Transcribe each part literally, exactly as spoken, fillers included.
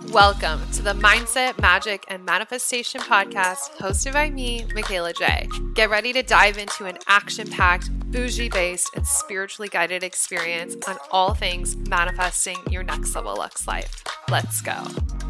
Welcome to the Mindset, Magic, and Manifestation podcast hosted by me, Michaela J. Get ready to dive into an action-packed, bougie-based, and spiritually guided experience on all things manifesting your next level Lux life. Let's go.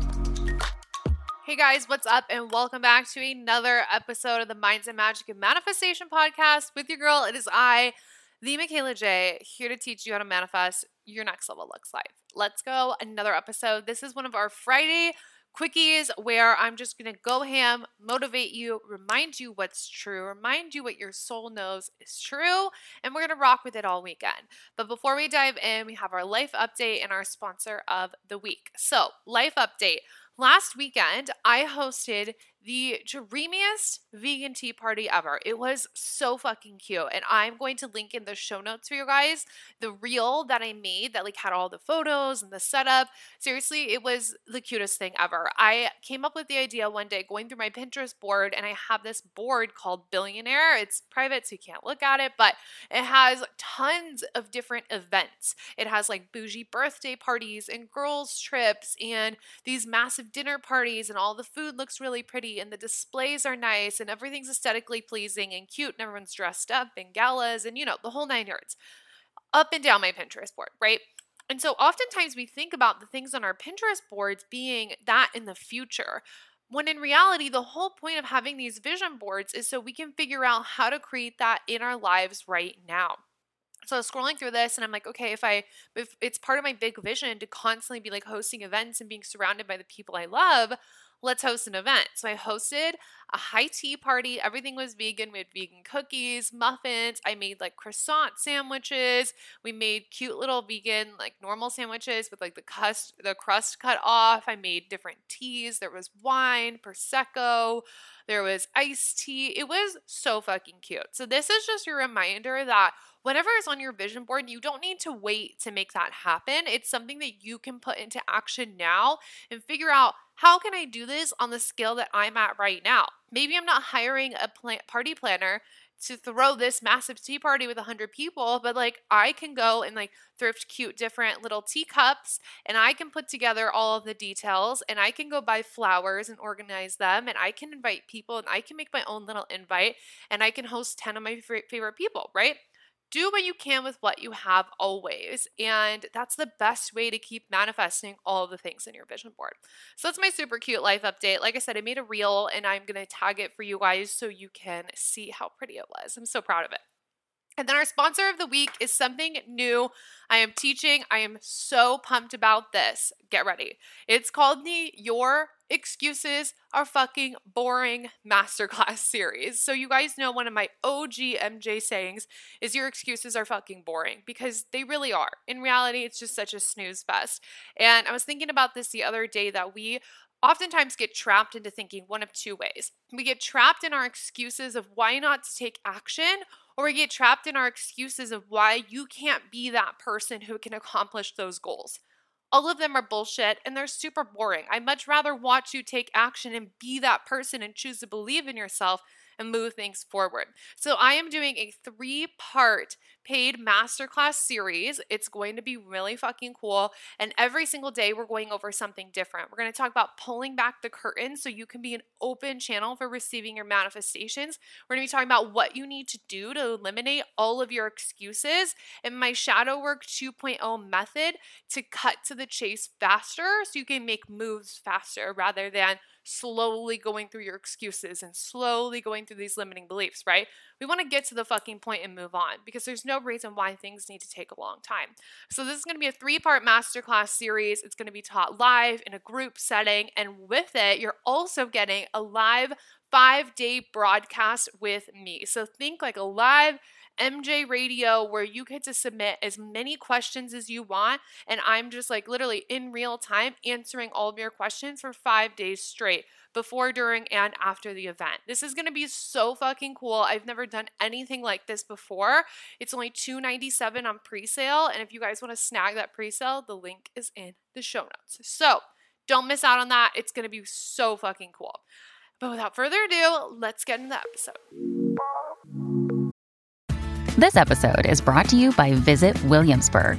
Hey guys, what's up? And welcome back to another episode of the Mindset, Magic, and Manifestation podcast with your girl. It is I, the Michaela J, here to teach you how to manifest your next level Lux life. Let's go. Another episode. This is one of our Friday quickies where I'm just going to go ham, motivate you, remind you what's true, remind you what your soul knows is true, and we're going to rock with it all weekend. But before we dive in, we have our life update and our sponsor of the week. So, life update. Last weekend, I hosted the dreamiest vegan tea party ever. It was so fucking cute. And I'm going to link in the show notes for you guys the reel that I made that like had all the photos and the setup. Seriously, it was the cutest thing ever. I came up with the idea one day going through my Pinterest board, and I have this board called Billionaire. It's private, so you can't look at it, but it has tons of different events. It has like bougie birthday parties and girls trips and these massive dinner parties, and all the food looks really pretty and the displays are nice and everything's aesthetically pleasing and cute and everyone's dressed up in galas and, you know, the whole nine yards. Up and down my Pinterest board, right? And so oftentimes we think about the things on our Pinterest boards being that in the future, when in reality, the whole point of having these vision boards is so we can figure out how to create that in our lives right now. So I was scrolling through this and I'm like, okay, if I, if it's part of my big vision to constantly be like hosting events and being surrounded by the people I love, let's host an event. So I hosted a high tea party. Everything was vegan. We had vegan cookies, muffins. I made like croissant sandwiches. We made cute little vegan, like normal sandwiches with like the crust, the crust cut off. I made different teas. There was wine, Prosecco. There was iced tea. It was so fucking cute. So this is just your reminder that whatever is on your vision board, you don't need to wait to make that happen. It's something that you can put into action now and figure out, how can I do this on the scale that I'm at right now? Maybe I'm not hiring a plant party planner to throw this massive tea party with a hundred people, but like I can go and like thrift cute different little teacups and I can put together all of the details and I can go buy flowers and organize them and I can invite people and I can make my own little invite and I can host ten of my favorite people, right? Do what you can with what you have always. And that's the best way to keep manifesting all of the things in your vision board. So that's my super cute life update. Like I said, I made a reel and I'm going to tag it for you guys so you can see how pretty it was. I'm so proud of it. And then our sponsor of the week is something new I am teaching. I am so pumped about this. Get ready. It's called the Your Excuses Are Fucking Boring Masterclass series. So you guys know one of my O G M J sayings is your excuses are fucking boring, because they really are. In reality, it's just such a snooze fest. And I was thinking about this the other day that we oftentimes get trapped into thinking one of two ways. We get trapped in our excuses of why not to take action, or we get trapped in our excuses of why you can't be that person who can accomplish those goals. All of them are bullshit and they're super boring. I'd much rather watch you take action and be that person and choose to believe in yourself and move things forward. So I am doing a three-part paid masterclass series. It's going to be really fucking cool. And every single day we're going over something different. We're going to talk about pulling back the curtain so you can be an open channel for receiving your manifestations. We're going to be talking about what you need to do to eliminate all of your excuses and my shadow work two point oh method to cut to the chase faster so you can make moves faster rather than slowly going through your excuses and slowly going through these limiting beliefs, right? We want to get to the fucking point and move on because there's no reason why things need to take a long time. So this is going to be a three-part masterclass series. It's going to be taught live in a group setting, and with it, you're also getting a live five-day broadcast with me. So think like a live M J radio where you get to submit as many questions as you want, and I'm just like literally in real time answering all of your questions for five days straight, before, during, and after the event. This is going to be so fucking cool. I've never done anything like this before. It's only two hundred ninety-seven dollars on pre-sale, and if you guys want to snag that pre-sale, the link is in the show notes. So don't miss out on that. It's going to be so fucking cool. But without further ado, let's get into the episode. This episode is brought to you by Visit Williamsburg.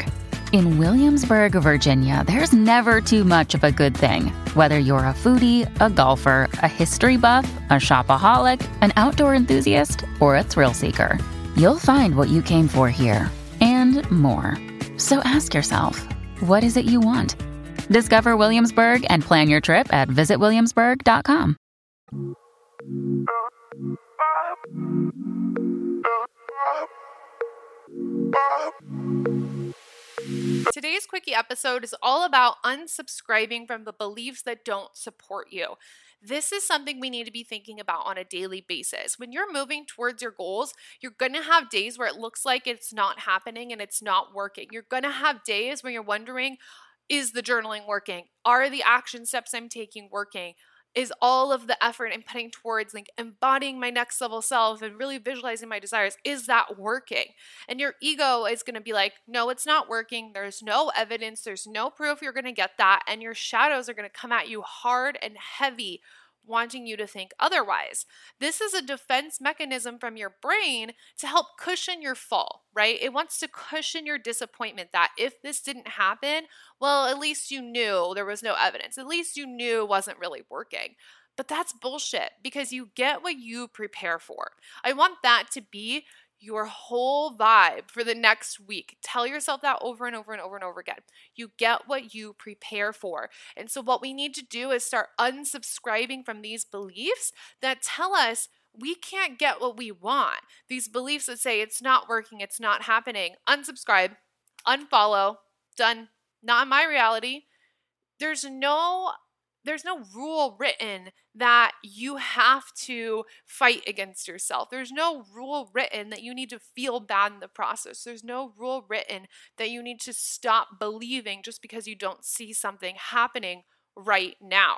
In Williamsburg, Virginia, there's never too much of a good thing. Whether you're a foodie, a golfer, a history buff, a shopaholic, an outdoor enthusiast, or a thrill seeker, you'll find what you came for here and more. So ask yourself, what is it you want? Discover Williamsburg and plan your trip at visit williamsburg dot com. Today's quickie episode is all about unsubscribing from the beliefs that don't support you. This is something we need to be thinking about on a daily basis. When you're moving towards your goals, you're going to have days where it looks like it's not happening and it's not working. You're going to have days where you're wondering, is the journaling working? Are the action steps I'm taking working? Is all of the effort I'm putting towards like embodying my next level self and really visualizing my desires, is that working? And your ego is going to be like, no, it's not working. There's no evidence. There's no proof you're going to get that. And your shadows are going to come at you hard and heavy, wanting you to think otherwise. This is a defense mechanism from your brain to help cushion your fall, right? It wants to cushion your disappointment that if this didn't happen, well, at least you knew there was no evidence. At least you knew it wasn't really working. But that's bullshit because you get what you prepare for. I want that to be your whole vibe for the next week. Tell yourself that over and over and over and over again. You get what you prepare for. And so what we need to do is start unsubscribing from these beliefs that tell us we can't get what we want. These beliefs that say it's not working, it's not happening. Unsubscribe, unfollow, done. Not my reality. There's no There's no rule written that you have to fight against yourself. There's no rule written that you need to feel bad in the process. There's no rule written that you need to stop believing just because you don't see something happening right now.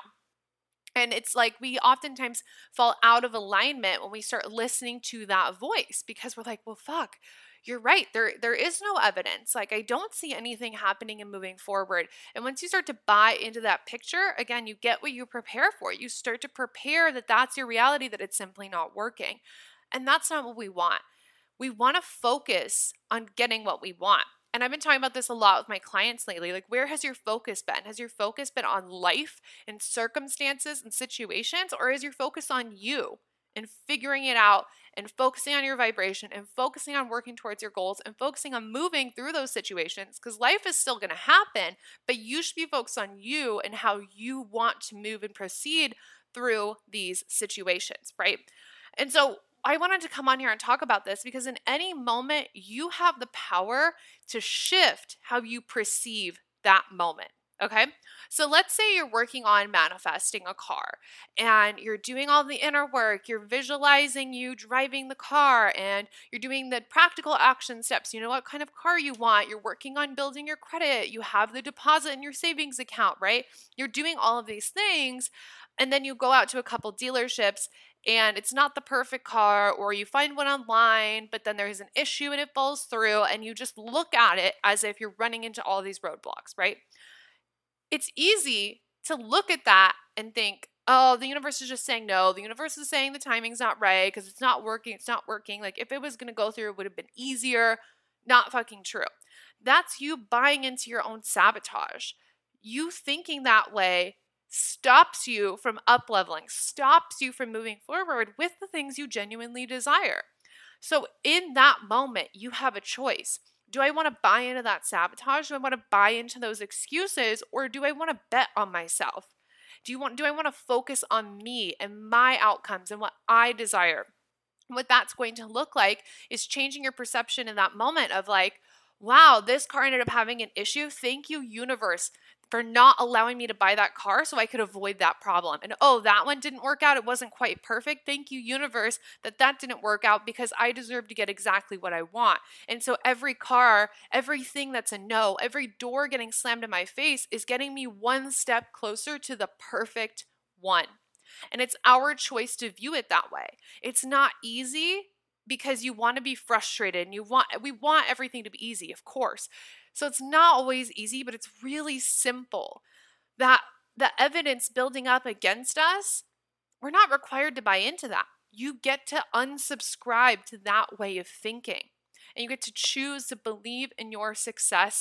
And it's like we oftentimes fall out of alignment when we start listening to that voice because we're like, well, fuck. You're right. There, there is no evidence. Like I don't see anything happening and moving forward. And once you start to buy into that picture, again, you get what you prepare for. You start to prepare that that's your reality, that it's simply not working. And that's not what we want. We want to focus on getting what we want. And I've been talking about this a lot with my clients lately. Like, where has your focus been? Has your focus been on life and circumstances and situations, or is your focus on you and figuring it out and focusing on your vibration and focusing on working towards your goals and focusing on moving through those situations? Because life is still going to happen, but you should be focused on you and how you want to move and proceed through these situations, right? And so I wanted to come on here and talk about this because in any moment, you have the power to shift how you perceive that moment. Okay, so let's say you're working on manifesting a car and you're doing all the inner work, you're visualizing you driving the car and you're doing the practical action steps. You know what kind of car you want. You're working on building your credit. You have the deposit in your savings account, right? You're doing all of these things. And then you go out to a couple dealerships and it's not the perfect car, or you find one online, but then there's an issue and it falls through and you just look at it as if you're running into all these roadblocks, right? It's easy to look at that and think, oh, the universe is just saying no. The universe is saying the timing's not right because it's not working. It's not working. Like if it was going to go through, it would have been easier. Not fucking true. That's you buying into your own sabotage. You thinking that way stops you from up-leveling, stops you from moving forward with the things you genuinely desire. So in that moment, you have a choice. Do I want to buy into that sabotage? Do I want to buy into those excuses? Or do I want to bet on myself? Do you want, do I want to focus on me and my outcomes and what I desire? What that's going to look like is changing your perception in that moment of like, wow, this car ended up having an issue. Thank you, universe, for not allowing me to buy that car so I could avoid that problem. And oh, that one didn't work out. It wasn't quite perfect. Thank you, universe, that that didn't work out because I deserve to get exactly what I want. And so every car, everything that's a no, every door getting slammed in my face is getting me one step closer to the perfect one. And it's our choice to view it that way. It's not easy because you want to be frustrated and you want, we want everything to be easy, of course. So it's not always easy, but it's really simple. That the evidence building up against us, we're not required to buy into that. You get to unsubscribe to that way of thinking. And you get to choose to believe in your success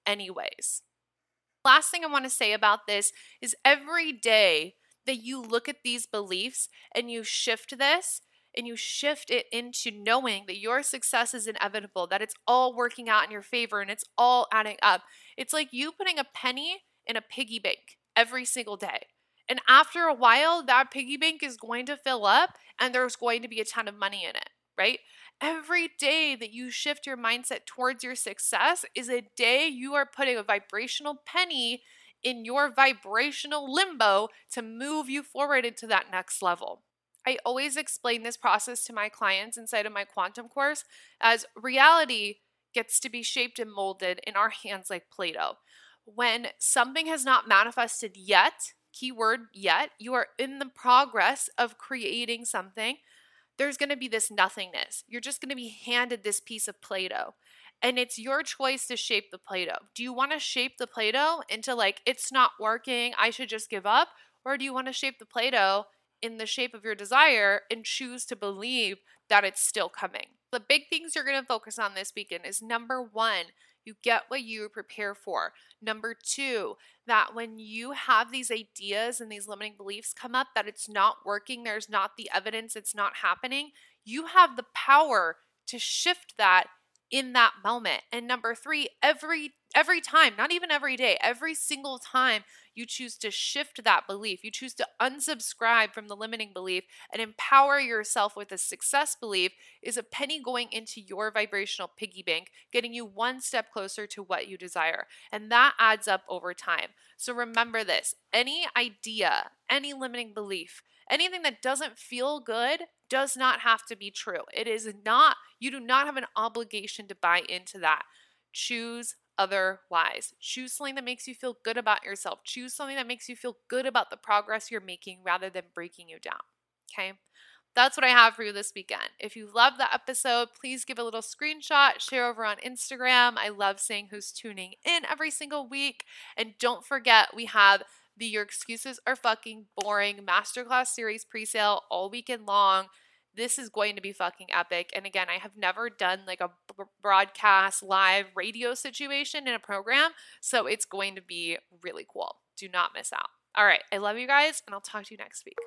anyways. Last thing I want to say about this is every day that you look at these beliefs and you shift this and you shift it into knowing that your success is inevitable, that it's all working out in your favor and it's all adding up. It's like you putting a penny in a piggy bank every single day. And after a while, that piggy bank is going to fill up and there's going to be a ton of money in it, right? Every day that you shift your mindset towards your success is a day you are putting a vibrational penny in your vibrational limbo to move you forward into that next level. I always explain this process to my clients inside of my quantum course as reality gets to be shaped and molded in our hands like Play-Doh. When something has not manifested yet, keyword yet, you are in the progress of creating something, there's going to be this nothingness. You're just going to be handed this piece of Play-Doh. And it's your choice to shape the Play-Doh. Do you want to shape the Play-Doh into like, it's not working, I should just give up? Or do you want to shape the Play-Doh in the shape of your desire and choose to believe that it's still coming? The big things you're going to focus on this weekend is number one, you get what you prepare for. Number two, that when you have these ideas and these limiting beliefs come up that it's not working, there's not the evidence, it's not happening, you have the power to shift that in that moment. And number three, every every time, not even every day, every single time you choose to shift that belief, you choose to unsubscribe from the limiting belief and empower yourself with a success belief, is a penny going into your vibrational piggy bank, getting you one step closer to what you desire. And that adds up over time. So remember this, any idea, any limiting belief, anything that doesn't feel good does not have to be true. It is not, you do not have an obligation to buy into that. Choose otherwise. Choose something that makes you feel good about yourself. Choose something that makes you feel good about the progress you're making rather than breaking you down. Okay? That's what I have for you this weekend. If you love the episode, please give a little screenshot, share over on Instagram. I love seeing who's tuning in every single week. And don't forget, we have the Your Excuses Are Fucking Boring Masterclass Series presale all weekend long. This is going to be fucking epic. And again, I have never done like a b- broadcast live radio situation in a program, so it's going to be really cool. Do not miss out. All right, I love you guys, and I'll talk to you next week.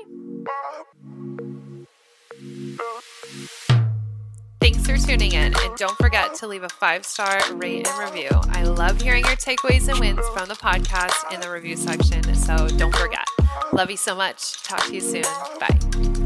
Bye. Thanks for tuning in, and don't forget to leave a five-star rate and review. I love hearing your takeaways and wins from the podcast in the review section, so don't forget. Love you so much. Talk to you soon. Bye.